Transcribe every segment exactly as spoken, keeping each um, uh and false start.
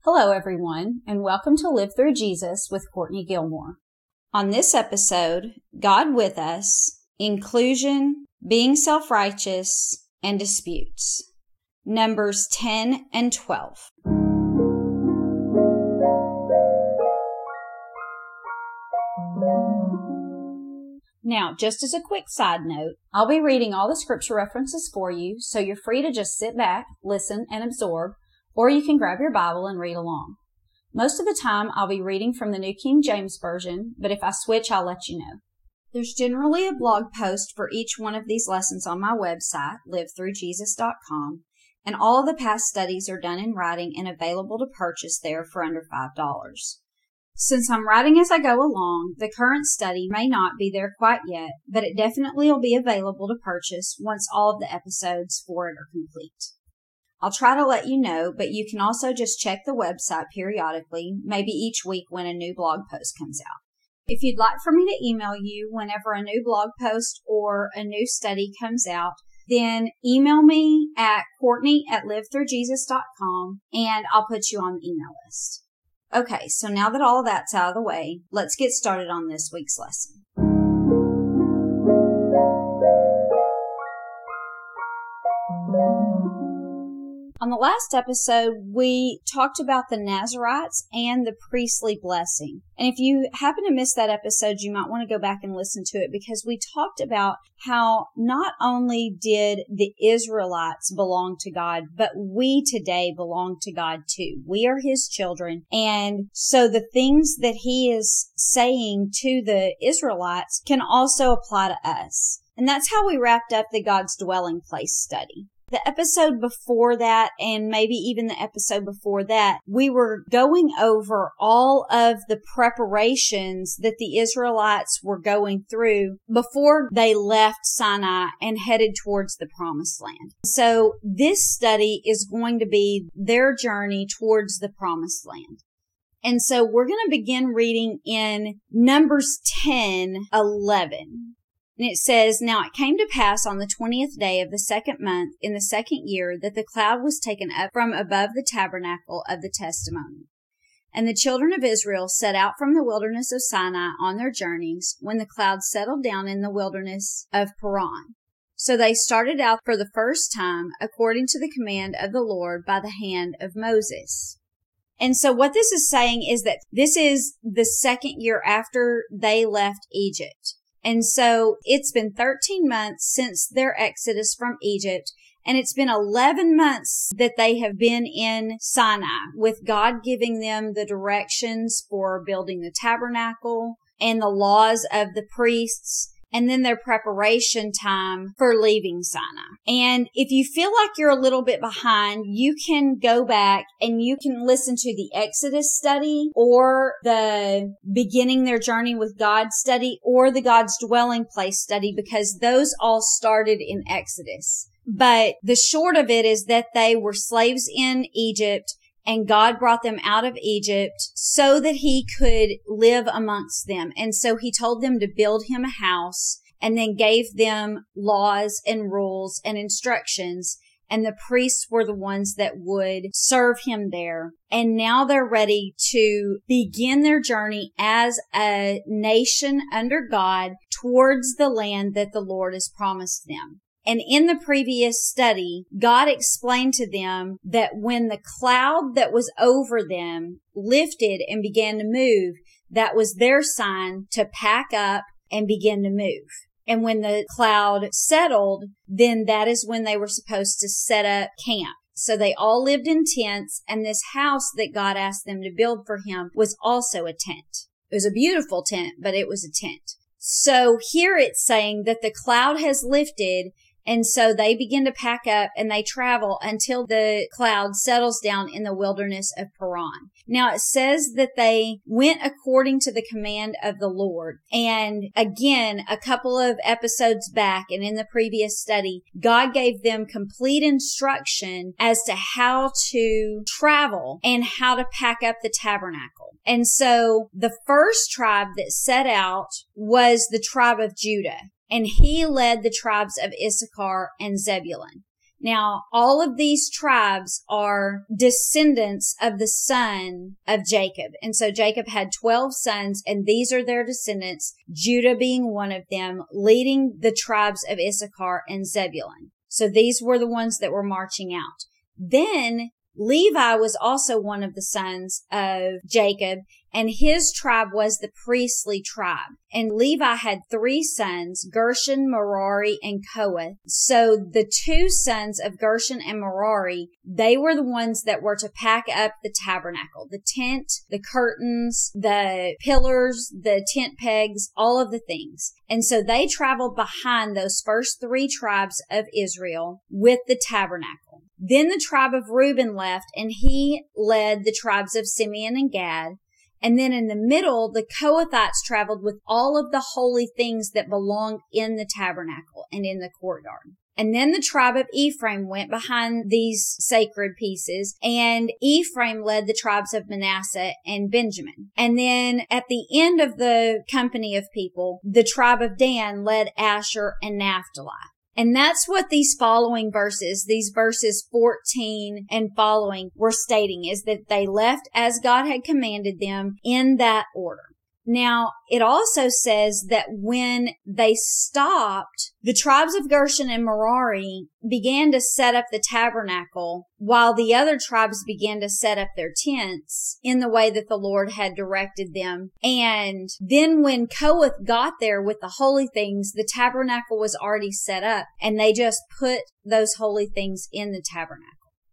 Hello, everyone, and welcome to Live Through Jesus with Courtney Gilmore. On this episode, God with us, inclusion, being self-righteous, and disputes. Numbers ten and twelve. Now, just as a quick side note, I'll be reading all the scripture references for you, so you're free to just sit back, listen, and absorb, or you can grab your Bible and read along. Most of the time, I'll be reading from the New King James Version, but if I switch, I'll let you know. There's generally a blog post for each one of these lessons on my website, live through jesus dot com, and all of the past studies are done in writing and available to purchase there for under five dollars. Since I'm writing as I go along, the current study may not be there quite yet, but it definitely will be available to purchase once all of the episodes for it are complete. I'll try to let you know, but you can also just check the website periodically, maybe each week when a new blog post comes out. If you'd like for me to email you whenever a new blog post or a new study comes out, then email me at Courtney at live through jesus dot com and I'll put you on the email list. Okay, so now that all of that's out of the way, let's get started on this week's lesson. On the last episode, we talked about the Nazarites and the priestly blessing. And if you happen to miss that episode, you might want to go back and listen to it because we talked about how not only did the Israelites belong to God, but we today belong to God too. We are His children. And so the things that He is saying to the Israelites can also apply to us. And that's how we wrapped up the God's dwelling place study. The episode before that, and maybe even the episode before that, we were going over all of the preparations that the Israelites were going through before they left Sinai and headed towards the Promised Land. So this study is going to be their journey towards the Promised Land. And so we're going to begin reading in Numbers ten eleven. And it says, Now it came to pass on the twentieth day of the second month in the second year that the cloud was taken up from above the tabernacle of the testimony. And the children of Israel set out from the wilderness of Sinai on their journeys when the cloud settled down in the wilderness of Paran. So they started out for the first time according to the command of the Lord by the hand of Moses. And so what this is saying is that this is the second year after they left Egypt. And so it's been thirteen months since their exodus from Egypt, and it's been eleven months that they have been in Sinai, with God giving them the directions for building the tabernacle and the laws of the priests, and then their preparation time for leaving Sinai. And if you feel like you're a little bit behind, you can go back and you can listen to the Exodus study or the Beginning Their Journey with God study or the God's Dwelling Place study, because those all started in Exodus. But the short of it is that they were slaves in Egypt, and God brought them out of Egypt so that He could live amongst them. And so He told them to build Him a house and then gave them laws and rules and instructions. And the priests were the ones that would serve Him there. And now they're ready to begin their journey as a nation under God towards the land that the Lord has promised them. And in the previous study, God explained to them that when the cloud that was over them lifted and began to move, that was their sign to pack up and begin to move. And when the cloud settled, then that is when they were supposed to set up camp. So they all lived in tents, and this house that God asked them to build for Him was also a tent. It was a beautiful tent, but it was a tent. So here it's saying that the cloud has lifted, and so they begin to pack up and they travel until the cloud settles down in the wilderness of Paran. Now it says that they went according to the command of the Lord. And again, a couple of episodes back and in the previous study, God gave them complete instruction as to how to travel and how to pack up the tabernacle. And so the first tribe that set out was the tribe of Judah. And he led the tribes of Issachar and Zebulun. Now, all of these tribes are descendants of the son of Jacob. And so Jacob had twelve sons, and these are their descendants, Judah being one of them, leading the tribes of Issachar and Zebulun. So these were the ones that were marching out. Then Levi was also one of the sons of Jacob, and his tribe was the priestly tribe. And Levi had three sons, Gershon, Merari, and Kohath. So the two sons of Gershon and Merari, they were the ones that were to pack up the tabernacle, the tent, the curtains, the pillars, the tent pegs, all of the things. And so they traveled behind those first three tribes of Israel with the tabernacle. Then the tribe of Reuben left, and he led the tribes of Simeon and Gad. And then in the middle, the Kohathites traveled with all of the holy things that belonged in the tabernacle and in the courtyard. And then the tribe of Ephraim went behind these sacred pieces, and Ephraim led the tribes of Manasseh and Benjamin. And then at the end of the company of people, the tribe of Dan led Asher and Naphtali. And that's what these following verses, these verses fourteen and following, were stating, is that they left as God had commanded them in that order. Now, it also says that when they stopped, the tribes of Gershon and Merari began to set up the tabernacle, while the other tribes began to set up their tents in the way that the Lord had directed them. And then when Kohath got there with the holy things, the tabernacle was already set up, and they just put those holy things in the tabernacle.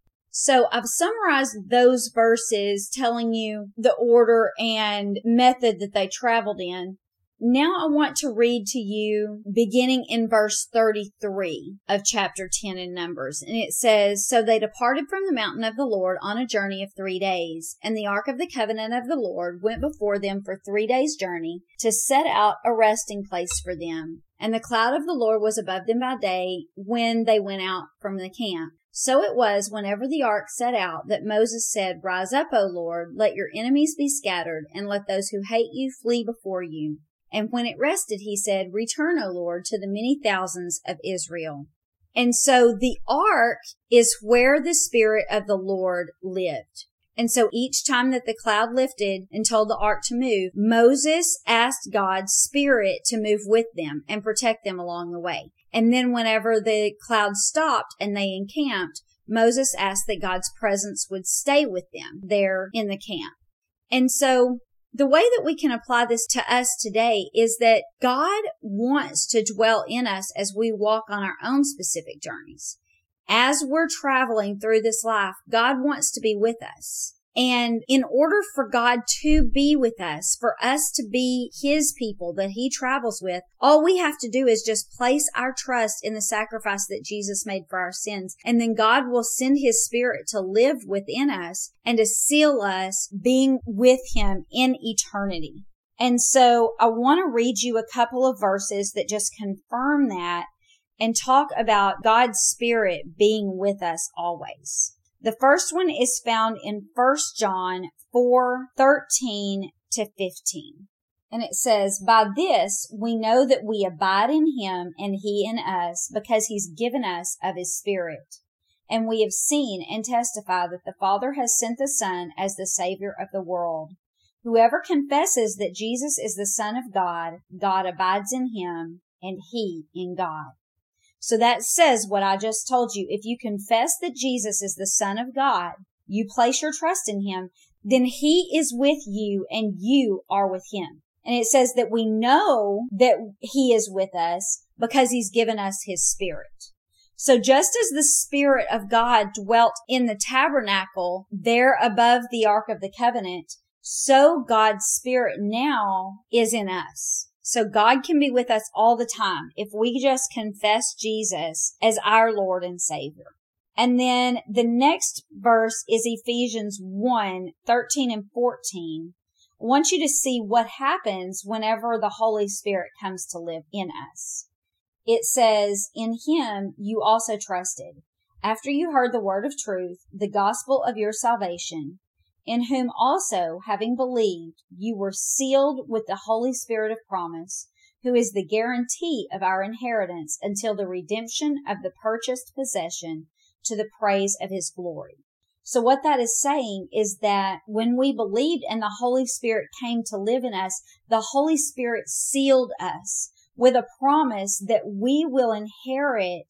So I've summarized those verses telling you the order and method that they traveled in. Now I want to read to you beginning in verse thirty-three of chapter ten in Numbers. And it says, "So they departed from the mountain of the Lord on a journey of three days. And the ark of the covenant of the Lord went before them for three days' journey to set out a resting place for them. And the cloud of the Lord was above them by day when they went out from the camp. So it was, whenever the ark set out, that Moses said, 'Rise up, O Lord, let your enemies be scattered, and let those who hate you flee before you.' And when it rested, he said, 'Return, O Lord, to the many thousands of Israel.'" And so the ark is where the Spirit of the Lord lived. And so each time that the cloud lifted and told the ark to move, Moses asked God's Spirit to move with them and protect them along the way. And then whenever the cloud stopped and they encamped, Moses asked that God's presence would stay with them there in the camp. And so the way that we can apply this to us today is that God wants to dwell in us as we walk on our own specific journeys. As we're traveling through this life, God wants to be with us. And in order for God to be with us, for us to be His people that He travels with, all we have to do is just place our trust in the sacrifice that Jesus made for our sins. And then God will send His Spirit to live within us and to seal us being with Him in eternity. And so I want to read you a couple of verses that just confirm that and talk about God's Spirit being with us always. The first one is found in First John four thirteen to fifteen. And it says, "By this we know that we abide in Him and He in us, because He's given us of His Spirit. And we have seen and testify that the Father has sent the Son as the Savior of the world. Whoever confesses that Jesus is the Son of God, God abides in Him and He in God." So that says what I just told you. If you confess that Jesus is the Son of God, you place your trust in Him, then He is with you and you are with Him. And it says that we know that He is with us because He's given us His Spirit. So just as the Spirit of God dwelt in the tabernacle there above the Ark of the Covenant, so God's Spirit now is in us. So God can be with us all the time if we just confess Jesus as our Lord and Savior. And then the next verse is Ephesians one thirteen and fourteen. I want you to see what happens whenever the Holy Spirit comes to live in us. It says, "In Him you also trusted, after you heard the word of truth, the gospel of your salvation, in whom also, having believed, you were sealed with the Holy Spirit of promise, who is the guarantee of our inheritance until the redemption of the purchased possession, to the praise of his glory. So what that is saying is that when we believed and the Holy Spirit came to live in us, the Holy Spirit sealed us with a promise that we will inherit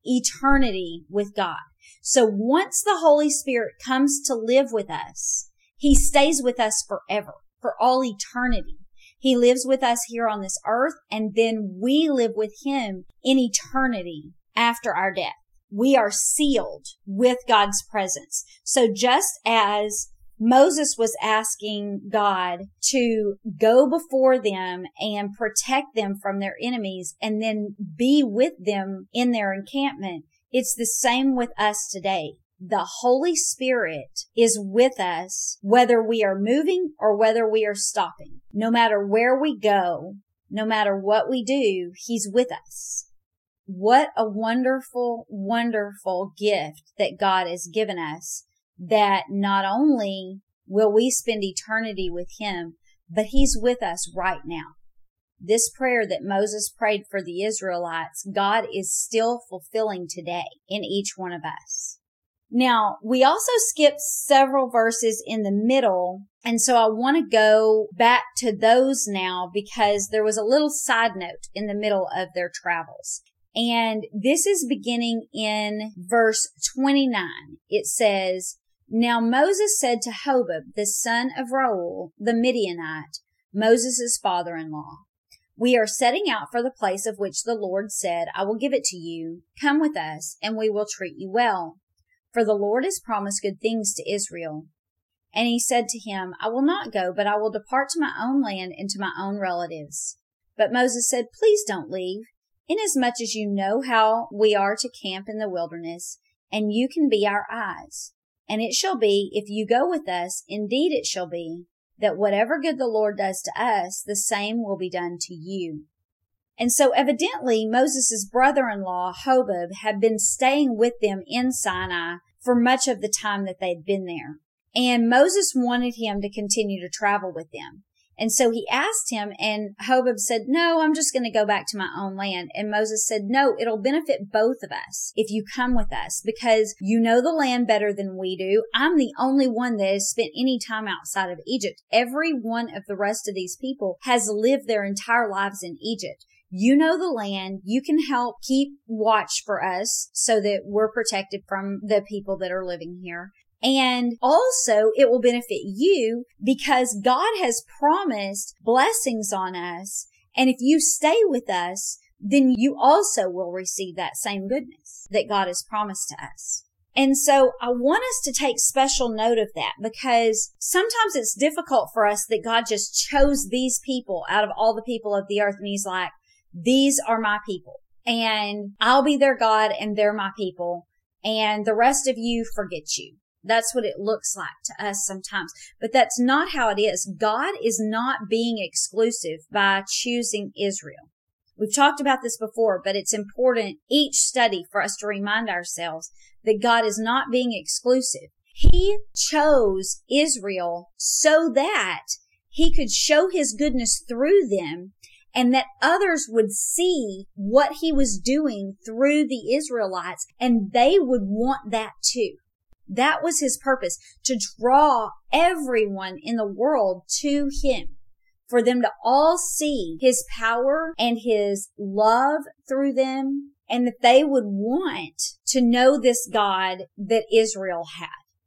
eternity with God. So once the Holy Spirit comes to live with us, he stays with us forever, for all eternity. He lives with us here on this earth, and then we live with him in eternity after our death. We are sealed with God's presence. So just as Moses was asking God to go before them and protect them from their enemies and then be with them in their encampment, it's the same with us today. The Holy Spirit is with us whether we are moving or whether we are stopping. No matter where we go, no matter what we do, he's with us. What a wonderful, wonderful gift that God has given us, that not only will we spend eternity with him, but he's with us right now. This prayer that Moses prayed for the Israelites, God is still fulfilling today in each one of us. Now, we also skipped several verses in the middle, and so I want to go back to those now because there was a little side note in the middle of their travels. And this is beginning in verse twenty-nine. It says, "Now Moses said to Hobab, the son of Reuel, the Midianite, Moses' father-in-law, 'We are setting out for the place of which the Lord said, I will give it to you. Come with us, and we will treat you well. For the Lord has promised good things to Israel.' And he said to him, 'I will not go, but I will depart to my own land and to my own relatives.' But Moses said, 'Please don't leave, inasmuch as you know how we are to camp in the wilderness, and you can be our eyes. And it shall be, if you go with us, indeed it shall be, that whatever good the Lord does to us, the same will be done to you.' And so evidently Moses' brother-in-law, Hobab, had been staying with them in Sinai for much of the time that they'd been there. And Moses wanted him to continue to travel with them. And so he asked him, and Hobab said, 'No, I'm just going to go back to my own land.' And Moses said, 'No, it'll benefit both of us if you come with us, because you know the land better than we do. I'm the only one that has spent any time outside of Egypt. Every one of the rest of these people has lived their entire lives in Egypt. You know the land. You can help keep watch for us so that we're protected from the people that are living here. And also it will benefit you because God has promised blessings on us. And if you stay with us, then you also will receive that same goodness that God has promised to us.' And so I want us to take special note of that, because sometimes it's difficult for us that God just chose these people out of all the people of the earth. And he's like, 'These are my people, and I'll be their God and they're my people, and the rest of you, forget you.' That's what it looks like to us sometimes. But that's not how it is. God is not being exclusive by choosing Israel. We've talked about this before, but it's important each study for us to remind ourselves that God is not being exclusive. He chose Israel so that he could show his goodness through them, and that others would see what he was doing through the Israelites, and they would want that too. That was his purpose, to draw everyone in the world to him, for them to all see his power and his love through them, and that they would want to know this God that Israel had.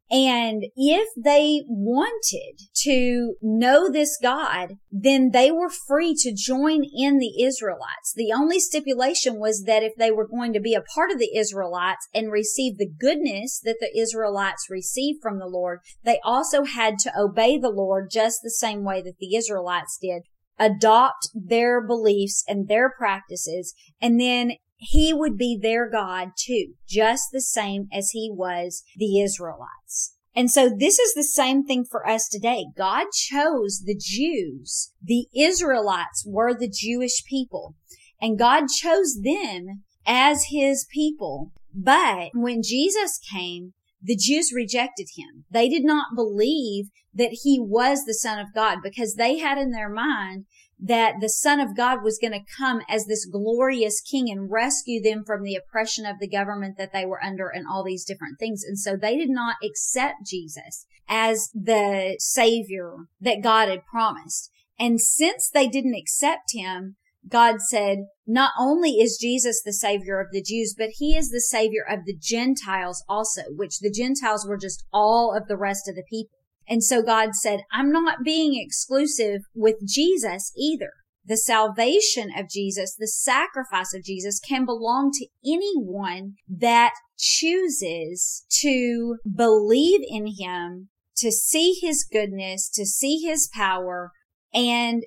And if they wanted to know this God, then they were free to join in the Israelites. The only stipulation was that if they were going to be a part of the Israelites and receive the goodness that the Israelites received from the Lord, they also had to obey the Lord just the same way that the Israelites did, adopt their beliefs and their practices, and then he would be their God too, just the same as he was the Israelites. And so this is the same thing for us today. God chose the Jews. The Israelites were the Jewish people, and God chose them as his people. But when Jesus came, the Jews rejected him. They did not believe that he was the Son of God, because they had in their mind that the Son of God was going to come as this glorious king and rescue them from the oppression of the government that they were under and all these different things. And so they did not accept Jesus as the Savior that God had promised. And since they didn't accept him, God said, not only is Jesus the Savior of the Jews, but he is the Savior of the Gentiles also, which the Gentiles were just all of the rest of the people. And so God said, I'm not being exclusive with Jesus either. The salvation of Jesus, the sacrifice of Jesus can belong to anyone that chooses to believe in him, to see his goodness, to see his power, and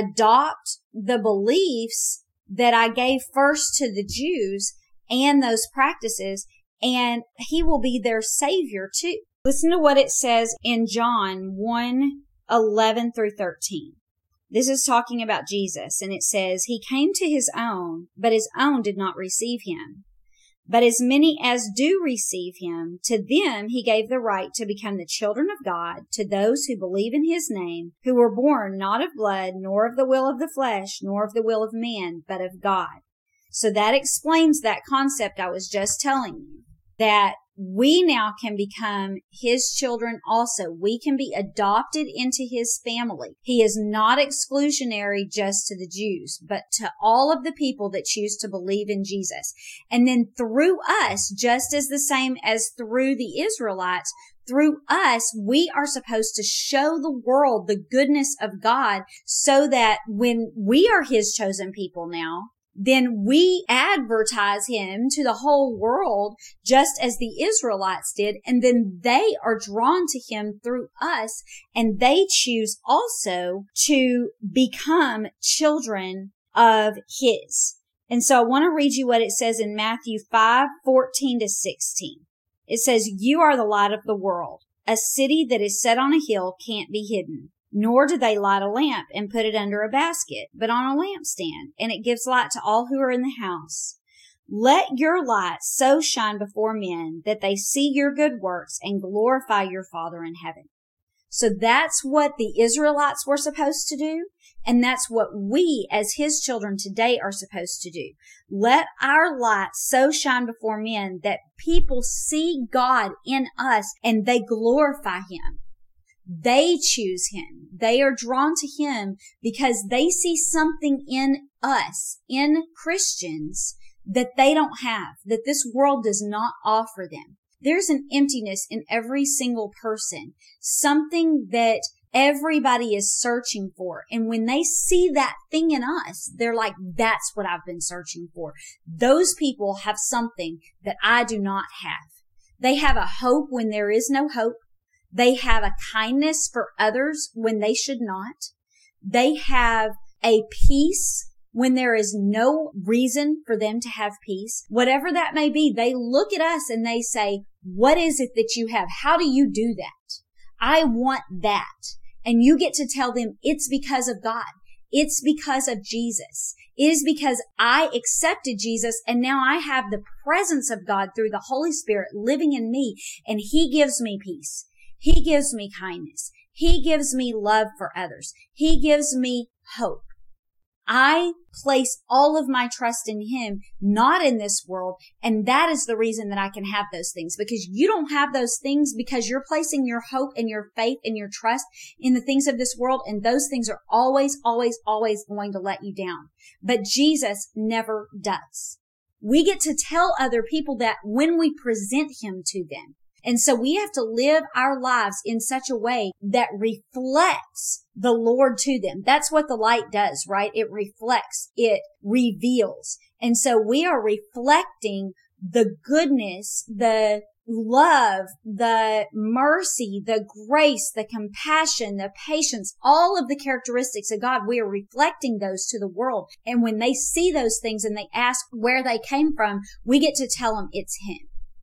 adopt the beliefs that I gave first to the Jews and those practices, and he will be their Savior too. Listen to what it says in John one, eleven through thirteen. This is talking about Jesus, and it says, he came to his own, but his own did not receive him. But as many as do receive him, to them he gave the right to become the children of God, to those who believe in his name, who were born not of blood, nor of the will of the flesh, nor of the will of man, but of God. So that explains that concept I was just telling you, that we now can become his children also. We can be adopted into his family. He is not exclusionary just to the Jews, but to all of the people that choose to believe in Jesus. And then through us, just as the same as through the Israelites, through us, we are supposed to show the world the goodness of God so that when we are his chosen people now, then we advertise him to the whole world just as the Israelites did. And then they are drawn to him through us, and they choose also to become children of his. And so I want to read you what it says in Matthew five, fourteen to sixteen. It says, you are the light of the world. A city that is set on a hill can't be hidden. Nor do they light a lamp and put it under a basket, but on a lampstand, and it gives light to all who are in the house. Let your light so shine before men that they see your good works and glorify your Father in heaven. So that's what the Israelites were supposed to do, and that's what we as his children today are supposed to do. Let our light so shine before men that people see God in us and they glorify him. They choose him. They are drawn to him because they see something in us, in Christians, that they don't have, that this world does not offer them. There's an emptiness in every single person, something that everybody is searching for. And when they see that thing in us, they're like, that's what I've been searching for. Those people have something that I do not have. They have a hope when there is no hope. They have a kindness for others when they should not. They have a peace when there is no reason for them to have peace. Whatever that may be, they look at us and they say, what is it that you have? How do you do that? I want that. And you get to tell them it's because of God. It's because of Jesus. It is because I accepted Jesus, and now I have the presence of God through the Holy Spirit living in me, and he gives me peace. He gives me kindness. He gives me love for others. He gives me hope. I place all of my trust in him, not in this world. And that is the reason that I can have those things, because you don't have those things because you're placing your hope and your faith and your trust in the things of this world. And those things are always, always, always going to let you down. But Jesus never does. We get to tell other people that when we present him to them. And so we have to live our lives in such a way that reflects the Lord to them. That's what the light does, right? It reflects, it reveals. And so we are reflecting the goodness, the love, the mercy, the grace, the compassion, the patience, all of the characteristics of God. We are reflecting those to the world. And when they see those things and they ask where they came from, we get to tell them it's him.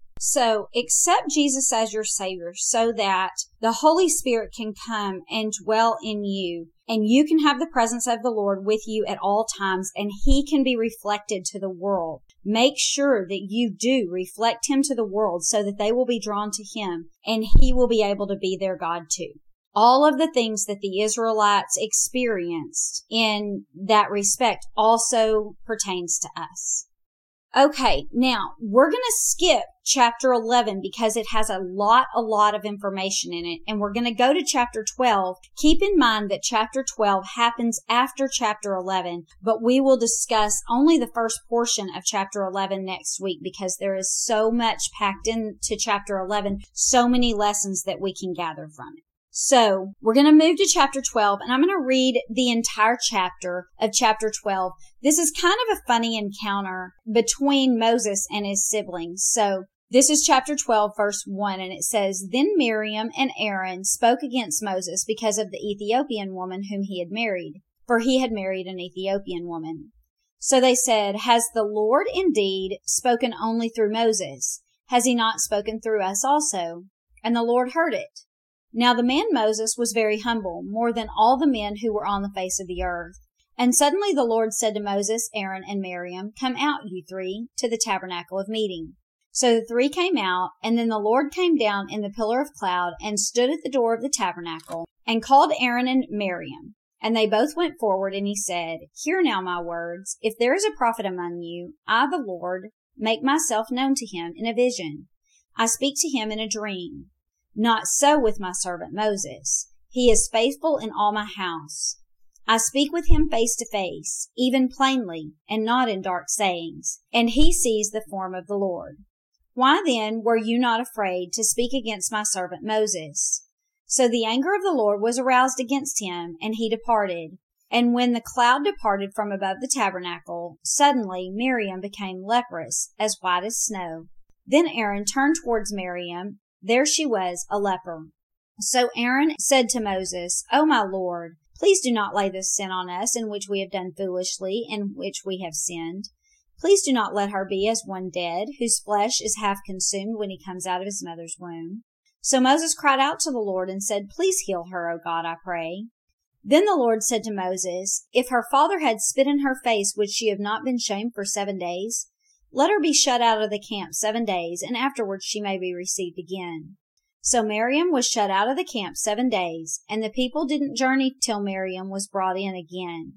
So accept Jesus as your Savior so that the Holy Spirit can come and dwell in you, and you can have the presence of the Lord with you at all times, and he can be reflected to the world. Make sure that you do reflect him to the world so that they will be drawn to him, and he will be able to be their God too. all of the things that the Israelites experienced in that respect also pertains to us. Okay, now we're going to skip chapter eleven because it has a lot, a lot of information in it. And we're going to go to chapter twelve. Keep in mind that chapter twelve happens after chapter eleven, but we will discuss only the first portion of chapter eleven next week because there is so much packed into chapter eleven, so many lessons that we can gather from it. So we're going to move to chapter twelve, and I'm going to read the entire chapter of chapter twelve. This is kind of a funny encounter between Moses and his siblings. So this is chapter twelve, verse one, and it says, Then Miriam and Aaron spoke against Moses because of the Ethiopian woman whom he had married, for he had married an Ethiopian woman. So they said, Has the Lord indeed spoken only through Moses? Has he not spoken through us also? And the Lord heard it. Now the man Moses was very humble, more than all the men who were on the face of the earth. And suddenly the Lord said to Moses, Aaron, and Miriam, Come out, you three, to the tabernacle of meeting. So the three came out, and then the Lord came down in the pillar of cloud and stood at the door of the tabernacle and called Aaron and Miriam. And they both went forward, and he said, Hear now my words. If there is a prophet among you, I, the Lord, make myself known to him in a vision. I speak to him in a dream. Not so with my servant Moses. He is faithful in all my house. I speak with him face to face, even plainly, and not in dark sayings, and he sees the form of the Lord. Why then were you not afraid to speak against my servant Moses? So the anger of the Lord was aroused against him, and he departed. And when the cloud departed from above the tabernacle, suddenly Miriam became leprous, as white as snow. Then Aaron turned towards Miriam. There she was, a leper. So Aaron said to Moses, O my Lord, please do not lay this sin on us in which we have done foolishly, in which we have sinned. Please do not let her be as one dead, whose flesh is half consumed when he comes out of his mother's womb. So Moses cried out to the Lord and said, Please heal her, O God, I pray. Then the Lord said to Moses, If her father had spit in her face, would she have not been shamed for seven days? Let her be shut out of the camp seven days, and afterwards she may be received again. So Miriam was shut out of the camp seven days, and the people didn't journey till Miriam was brought in again.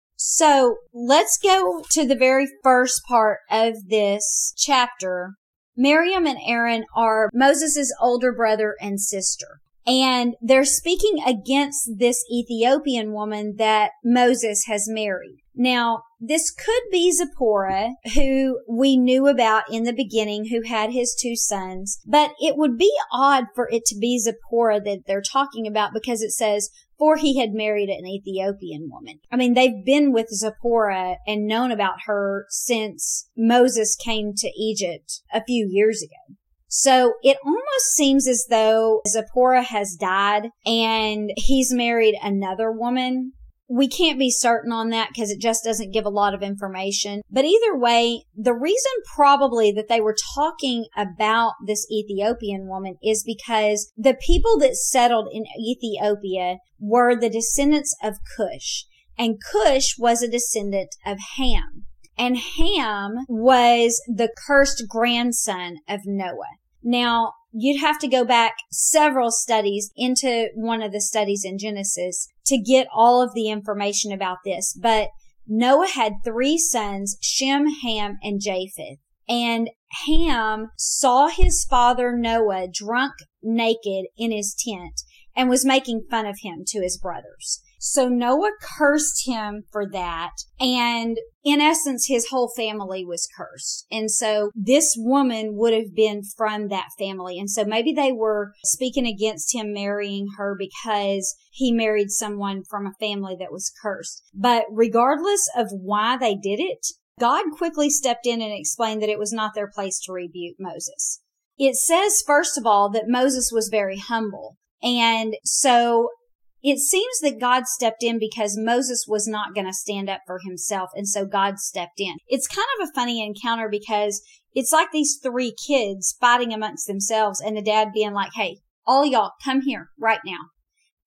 So let's go to the very first part of this chapter. Miriam and Aaron are Moses' older brother and sister. And they're speaking against this Ethiopian woman that Moses has married. Now, this could be Zipporah, who we knew about in the beginning, who had his two sons. But it would be odd for it to be Zipporah that they're talking about because it says, for he had married an Ethiopian woman. I mean, they've been with Zipporah and known about her since Moses came to Egypt a few years ago. So it almost seems as though Zipporah has died and he's married another woman. We can't be certain on that because it just doesn't give a lot of information. But either way, the reason probably that they were talking about this Ethiopian woman is because the people that settled in Ethiopia were the descendants of Cush. And Cush was a descendant of Ham. And Ham was the cursed grandson of Noah. Now, you'd have to go back several studies into one of the studies in Genesis to get all of the information about this. But Noah had three sons, Shem, Ham, and Japheth. And Ham saw his father Noah drunk naked in his tent and was making fun of him to his brothers. So Noah cursed him for that. And in essence, his whole family was cursed. And so this woman would have been from that family. And so maybe they were speaking against him marrying her because he married someone from a family that was cursed. But regardless of why they did it, God quickly stepped in and explained that it was not their place to rebuke Moses. It says, first of all, that Moses was very humble. And so it seems that God stepped in because Moses was not going to stand up for himself, and so God stepped in. It's kind of a funny encounter because it's like these three kids fighting amongst themselves and the dad being like, hey, all y'all, come here right now.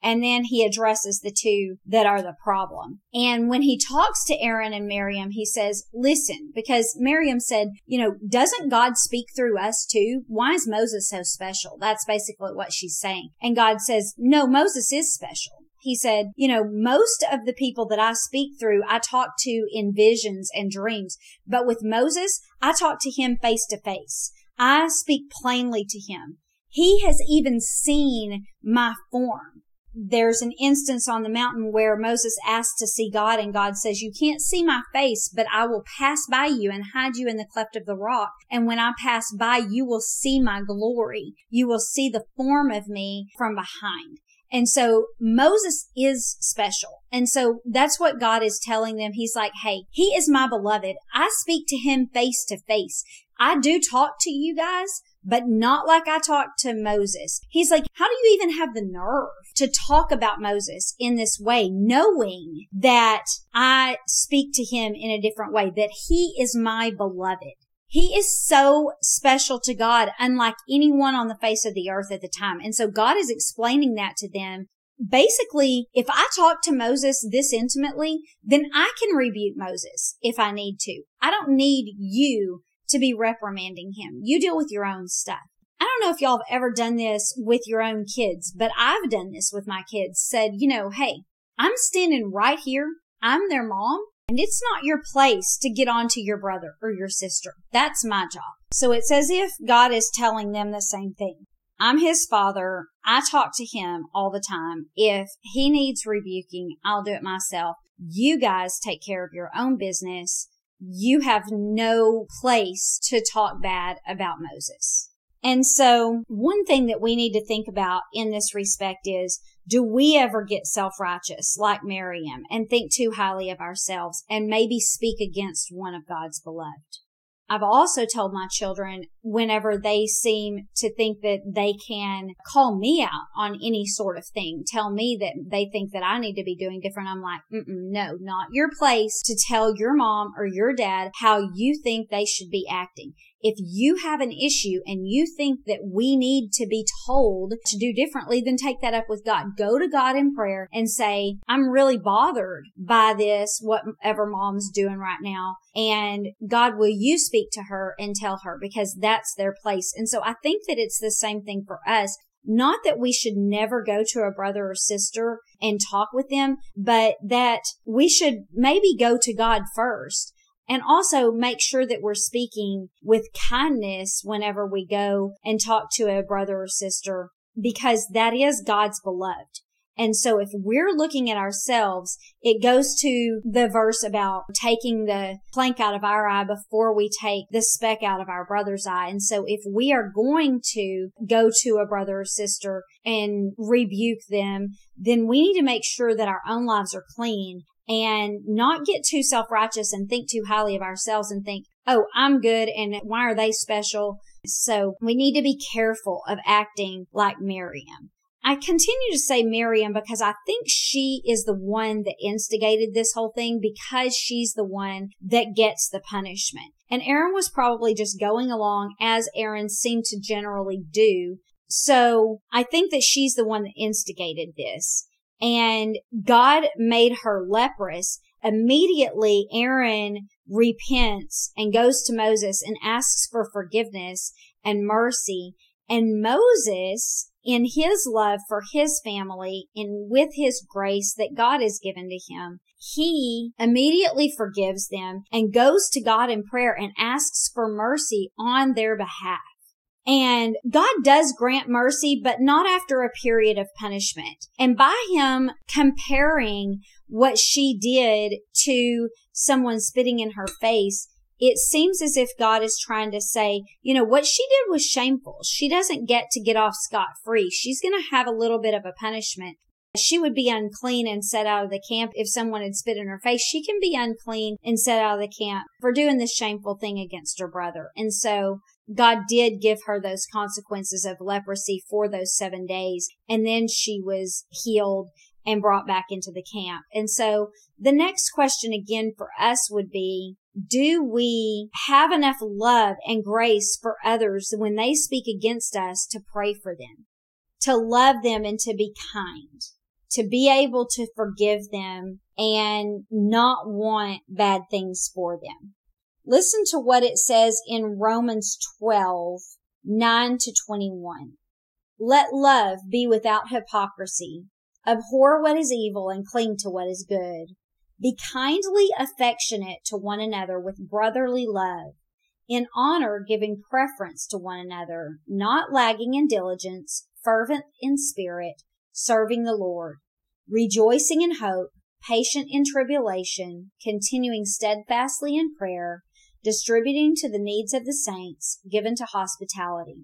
And then he addresses the two that are the problem. And when he talks to Aaron and Miriam, he says, listen, because Miriam said, you know, doesn't God speak through us too? Why is Moses so special? That's basically what she's saying. And God says, no, Moses is special. He said, you know, most of the people that I speak through, I talk to in visions and dreams. But with Moses, I talk to him face to face. I speak plainly to him. He has even seen my form. There's an instance on the mountain where Moses asked to see God, and God says, you can't see my face, but I will pass by you and hide you in the cleft of the rock. And when I pass by, you will see my glory. You will see the form of me from behind. And so Moses is special. And so that's what God is telling them. He's like, hey, he is my beloved. I speak to him face to face. I do talk to you guys, but not like I talked to Moses. He's like, how do you even have the nerve to talk about Moses in this way, knowing that I speak to him in a different way, that he is my beloved? He is so special to God, unlike anyone on the face of the earth at the time. And so God is explaining that to them. Basically, if I talk to Moses this intimately, then I can rebuke Moses if I need to. I don't need you to be reprimanding him. You deal with your own stuff. I don't know if y'all have ever done this with your own kids, but I've done this with my kids. Said, you know, hey, I'm standing right here. I'm their mom. And it's not your place to get on to your brother or your sister. That's my job. So it's as if God is telling them the same thing. I'm his father. I talk to him all the time. If he needs rebuking, I'll do it myself. You guys take care of your own business. You have no place to talk bad about Moses. And so one thing that we need to think about in this respect is, do we ever get self-righteous like Miriam and think too highly of ourselves and maybe speak against one of God's beloved? I've also told my children, whenever they seem to think that they can call me out on any sort of thing, tell me that they think that I need to be doing different, I'm like, mm-mm, no, not your place to tell your mom or your dad how you think they should be acting. If you have an issue and you think that we need to be told to do differently, then take that up with God. Go to God in prayer and say, I'm really bothered by this, whatever mom's doing right now. And God, will you speak to her and tell her? Because that's their place. And so I think that it's the same thing for us. Not that we should never go to a brother or sister and talk with them, but that we should maybe go to God first. And also make sure that we're speaking with kindness whenever we go and talk to a brother or sister, because that is God's beloved. And so if we're looking at ourselves, it goes to the verse about taking the plank out of our eye before we take the speck out of our brother's eye. And so if we are going to go to a brother or sister and rebuke them, then we need to make sure that our own lives are clean and not get too self-righteous and think too highly of ourselves and think, oh, I'm good and why are they special? So we need to be careful of acting like Miriam. I continue to say Miriam because I think she is the one that instigated this whole thing, because she's the one that gets the punishment. And Aaron was probably just going along as Aaron seemed to generally do. So I think that she's the one that instigated this. And God made her leprous. Immediately, Aaron repents and goes to Moses and asks for forgiveness and mercy. And Moses, in his love for his family and with his grace that God has given to him, he immediately forgives them and goes to God in prayer and asks for mercy on their behalf. And God does grant mercy, but not after a period of punishment. And by him comparing what she did to someone spitting in her face, it seems as if God is trying to say, you know, what she did was shameful. She doesn't get to get off scot-free. She's going to have a little bit of a punishment. She would be unclean and set out of the camp if someone had spit in her face. She can be unclean and set out of the camp for doing this shameful thing against her brother. And so God did give her those consequences of leprosy for those seven days. And then she was healed and brought back into the camp. And so the next question again for us would be, do we have enough love and grace for others when they speak against us to pray for them, to love them and to be kind? to be able to forgive them and not want bad things for them. Listen to what it says in Romans twelve, nine to twenty-one. Let love be without hypocrisy. Abhor what is evil and cling to what is good. Be kindly affectionate to one another with brotherly love, in honor giving preference to one another, not lagging in diligence, fervent in spirit, serving the Lord, rejoicing in hope, patient in tribulation, continuing steadfastly in prayer, distributing to the needs of the saints, given to hospitality.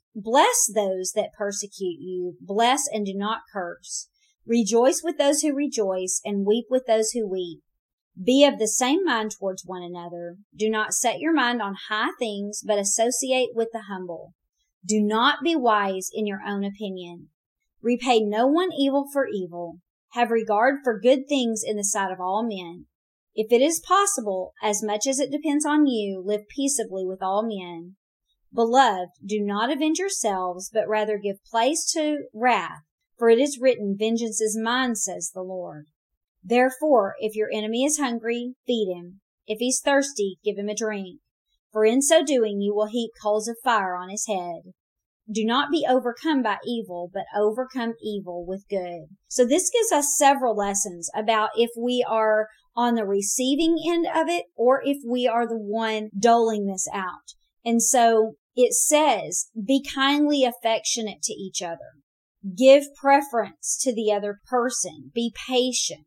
Bless those that persecute you, bless and do not curse. Rejoice with those who rejoice, and weep with those who weep. Be of the same mind towards one another. Do not set your mind on high things, but associate with the humble. Do not be wise in your own opinion. Repay no one evil for evil. Have regard for good things in the sight of all men. If it is possible, as much as it depends on you, live peaceably with all men. Beloved, do not avenge yourselves, but rather give place to wrath, for it is written, vengeance is mine, says the Lord. Therefore, if your enemy is hungry, feed him. If he's thirsty, give him a drink. For in so doing, you will heap coals of fire on his head. Do not be overcome by evil, but overcome evil with good. So this gives us several lessons about if we are on the receiving end of it or if we are the one doling this out. And so it says, be kindly affectionate to each other. Give preference to the other person. Be patient.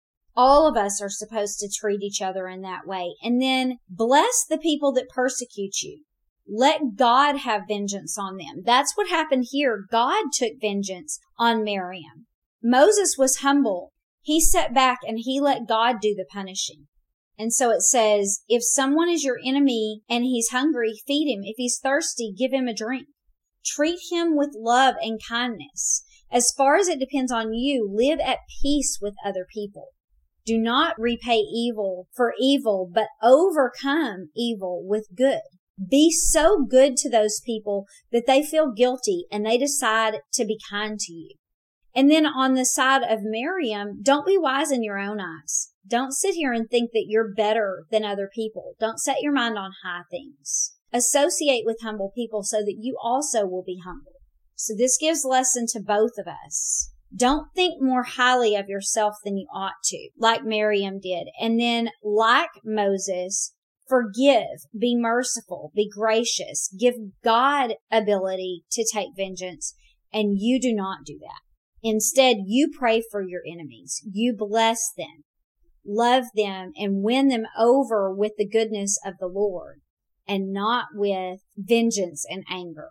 All of us are supposed to treat each other in that way. And then bless the people that persecute you. Let God have vengeance on them. That's what happened here. God took vengeance on Miriam. Moses was humble. He sat back and he let God do the punishing. And so it says, if someone is your enemy and he's hungry, feed him. If he's thirsty, give him a drink. Treat him with love and kindness. As far as it depends on you, live at peace with other people. Do not repay evil for evil, but overcome evil with good. Be so good to those people that they feel guilty and they decide to be kind to you. And then on the side of Miriam, don't be wise in your own eyes. Don't sit here and think that you're better than other people. Don't set your mind on high things. Associate with humble people so that you also will be humble. So this gives lesson to both of us. Don't think more highly of yourself than you ought to, like Miriam did. And then, like Moses, forgive, be merciful, be gracious, give God ability to take vengeance, and you do not do that. Instead, you pray for your enemies. You bless them, love them, and win them over with the goodness of the Lord and not with vengeance and anger.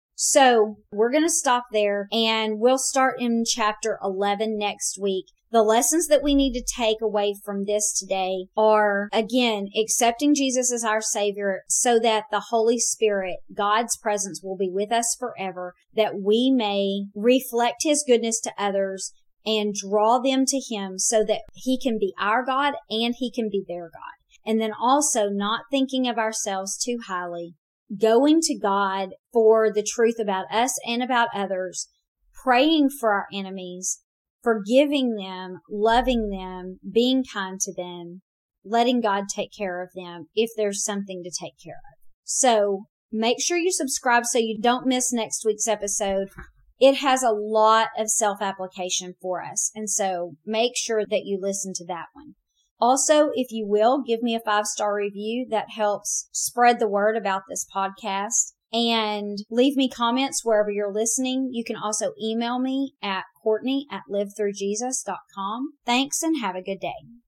So we're going to stop there and we'll start in chapter eleven next week. The lessons that we need to take away from this today are, again, accepting Jesus as our Savior so that the Holy Spirit, God's presence, will be with us forever, that we may reflect His goodness to others and draw them to Him so that He can be our God and He can be their God. And then also not thinking of ourselves too highly, going to God for the truth about us and about others, praying for our enemies, forgiving them, loving them, being kind to them, letting God take care of them if there's something to take care of. So make sure you subscribe so you don't miss next week's episode. It has a lot of self-application for us. And so make sure that you listen to that one. Also, if you will, give me a five-star review. That helps spread the word about this podcast. And leave me comments wherever you're listening. You can also email me at Courtney at live through jesus dot com. Thanks and have a good day.